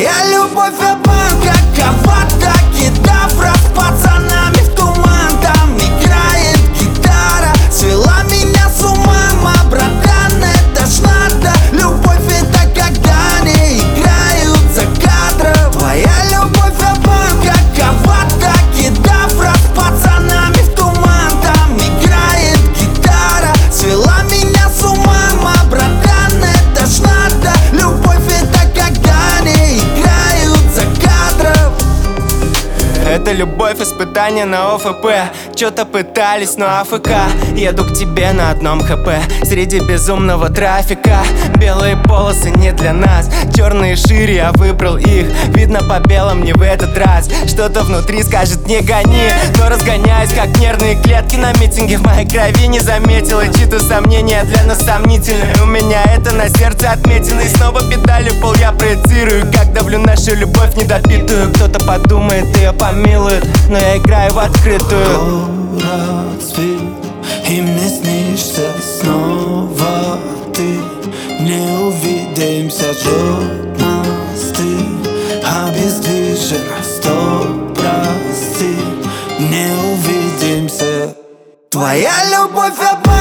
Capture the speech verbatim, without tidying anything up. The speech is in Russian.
Твоя любовь обман, как аватар, кедавра. С пацанами в туман, там играет гитара. Свела меня с ума, ма, братан, это ж надо. Любовь это когда не играют за кадром. Твоя любовь обман, как аватар, кедавра. С пацанами в туман, там играет гитара. Свела меня с ума, ма, братан, это ж надо. Любовь это когда не играют за кадром. Это любовь, испытание на ОФП. Чё-то пытались, но АФК. Еду к тебе на одном ХП среди безумного трафика. Белые полосы не для нас, черные шире, я выбрал их. Видно по белым не в этот раз. Что-то внутри скажет не гони, но разгоняюсь как нервные клетки на митинге. В моей крови не заметила чьи-то сомнения для нас сомнительные. У меня это на сердце отметено. И снова педали в пол я проецирую, как давлю нашу любовь недопитую. Кто-то подумает, ее помилует, но я играю в открытую. Город спит, и мне снишься снова ты. Не увидимся, жжет мосты, обездвижена, стоп, прости. Не увидимся. Твоя любовь обман.